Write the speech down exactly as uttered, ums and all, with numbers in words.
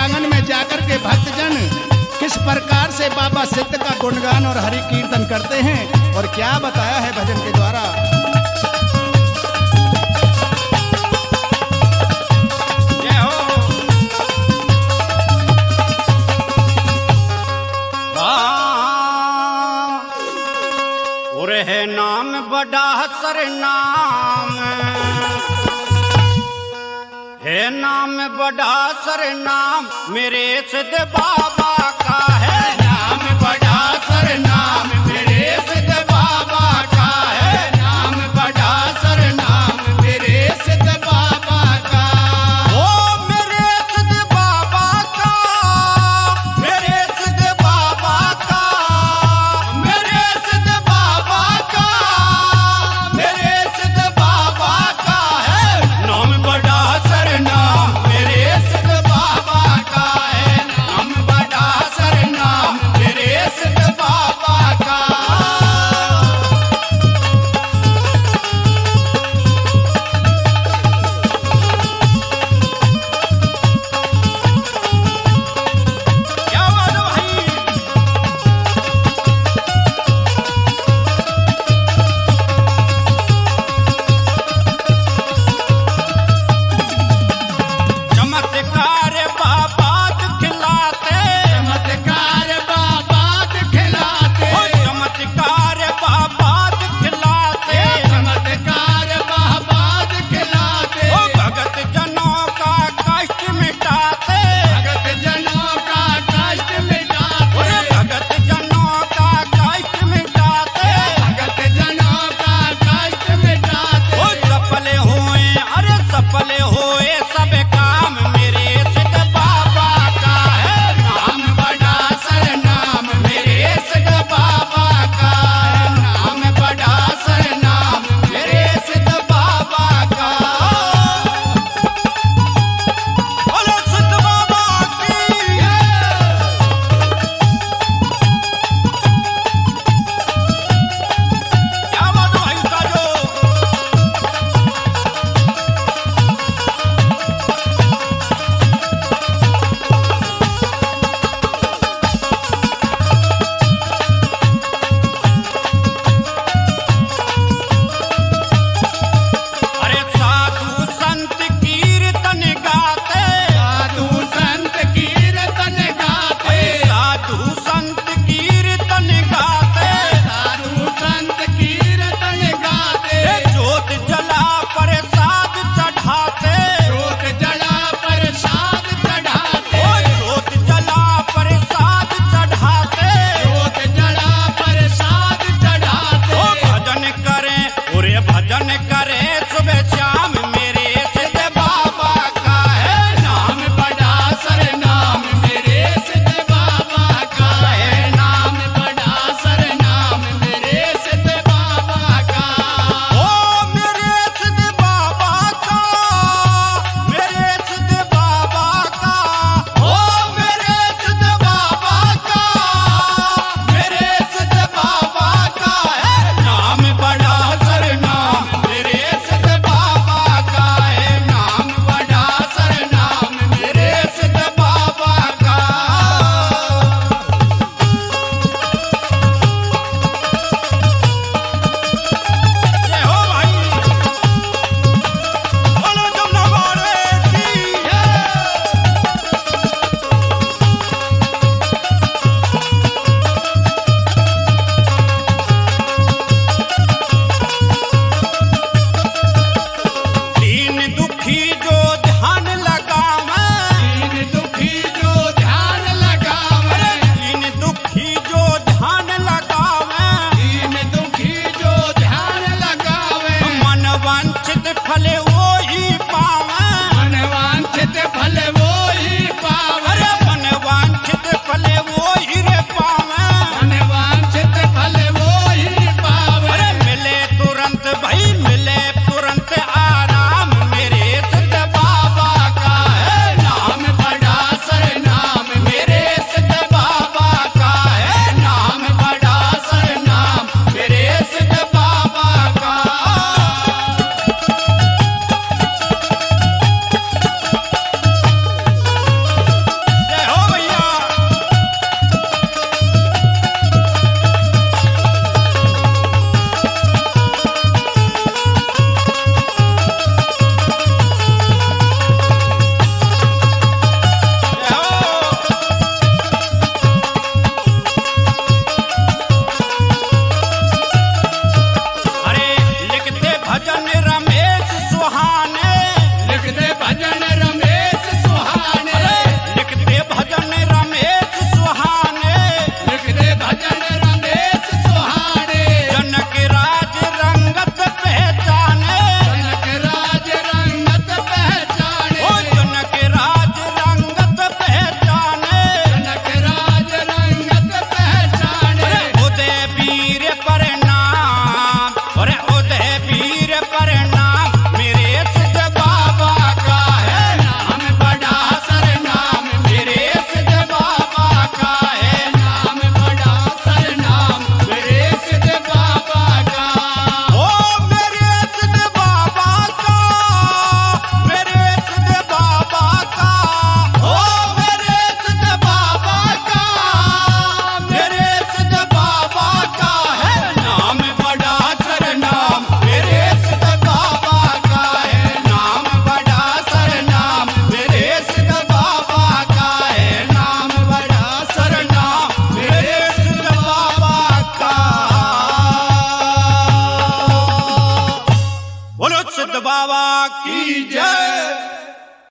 आंगन में जाकर के भक्तजन किस प्रकार से बाबा सिद्ध का गुणगान और हरि कीर्तन करते हैं और क्या बताया है भजन के द्वारा। है नाम बड़ा सर नाम, है नाम बड़ा सर नाम मेरे सिद्ध बाबा का है। नाम बड़ा सर नाम मेरे सिद्ध बाबा का है। नाम बड़ा सर नाम मेरे सिद्ध बाबा का। ओ मेरे सिद्ध बाबा का, मेरे सिद्ध बाबा का, मेरे सिद्ध बाबा का, मेरे सिद्ध बाबा का है। नाम बड़ा सर नाम मेरे सिद्ध बाबा का है। नाम बड़ा की जय।